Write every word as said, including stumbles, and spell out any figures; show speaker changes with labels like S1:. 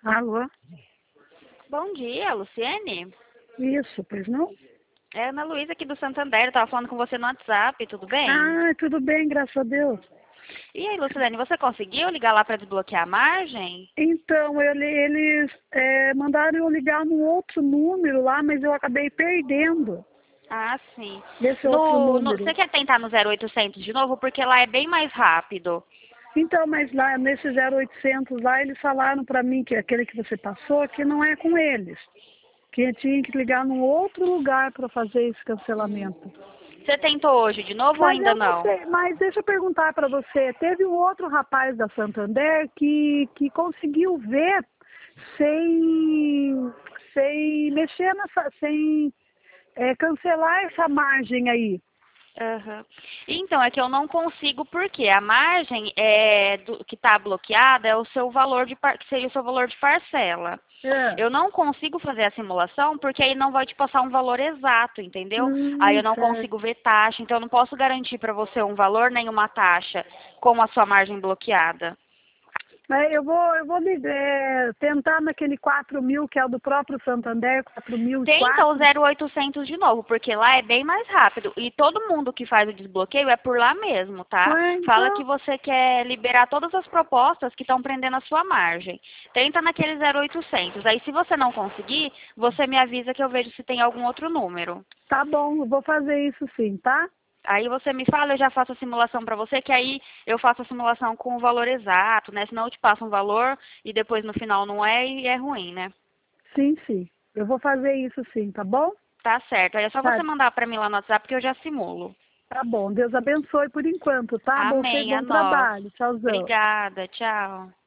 S1: Alô?
S2: Bom dia, Luciene.
S1: Isso, pois não?
S2: É a Ana Luísa aqui do Santander, eu tava falando com você no WhatsApp, tudo bem?
S1: Ah, tudo bem, graças a Deus.
S2: E aí, Luciene, você conseguiu ligar lá para desbloquear a margem?
S1: Então, ele, eles é, mandaram eu ligar num outro número lá, mas eu acabei perdendo
S2: Ah, sim.
S1: desse outro
S2: No, no-
S1: número.
S2: você quer tentar no zero oitocentos de novo? Porque lá é bem mais rápido.
S1: Então, mas lá nesse zero oitocentos lá, eles falaram para mim que aquele que você passou, que não é com eles. Que eu tinha que ligar num outro lugar para fazer esse cancelamento.
S2: Você tentou hoje de novo ou
S1: Mas
S2: ainda
S1: eu não
S2: não?
S1: sei, mas deixa eu perguntar para você, teve um outro rapaz da Santander que, que conseguiu ver sem, sem mexer nessa, sem é, cancelar essa margem aí.
S2: Aham. Então, é que eu não consigo, porque a margem é do- que está bloqueada é o seu valor de par- que seria o seu valor de parcela.
S1: É.
S2: Eu não consigo fazer a simulação porque aí não vai te passar um valor exato, entendeu? Aí eu
S1: Hum,
S2: não consigo
S1: certo.
S2: ver taxa, então eu não posso garantir para você um valor nem uma taxa com a sua margem bloqueada.
S1: Mas eu vou, eu vou me, é, tentar naquele quatro mil, que é o do próprio Santander, quatro mil e
S2: Tenta o
S1: quatro.
S2: zero oitocentos de novo, porque lá é bem mais rápido. E todo mundo que faz o desbloqueio é por lá mesmo, tá?
S1: Ué,
S2: Fala que
S1: então,
S2: você quer liberar todas as propostas que estão prendendo a sua margem. Tenta naquele zero oitocentos. Aí se você não conseguir, você me avisa que eu vejo se tem algum outro número.
S1: tá bom, eu vou fazer isso sim, tá?
S2: Aí você me fala, eu já faço a simulação para você, que aí eu faço a simulação com o valor exato, né? Senão eu te passo um valor e depois no final não é e é ruim, né?
S1: Sim, sim. Eu vou fazer isso sim, tá bom?
S2: Tá certo. Aí é só você
S1: Tá,
S2: mandar para mim lá no WhatsApp que eu já simulo.
S1: tá bom. Deus abençoe por enquanto, tá? Bom, fe-
S2: Amém, a
S1: bom
S2: nós.
S1: trabalho. Tchauzão.
S2: Obrigada, tchau.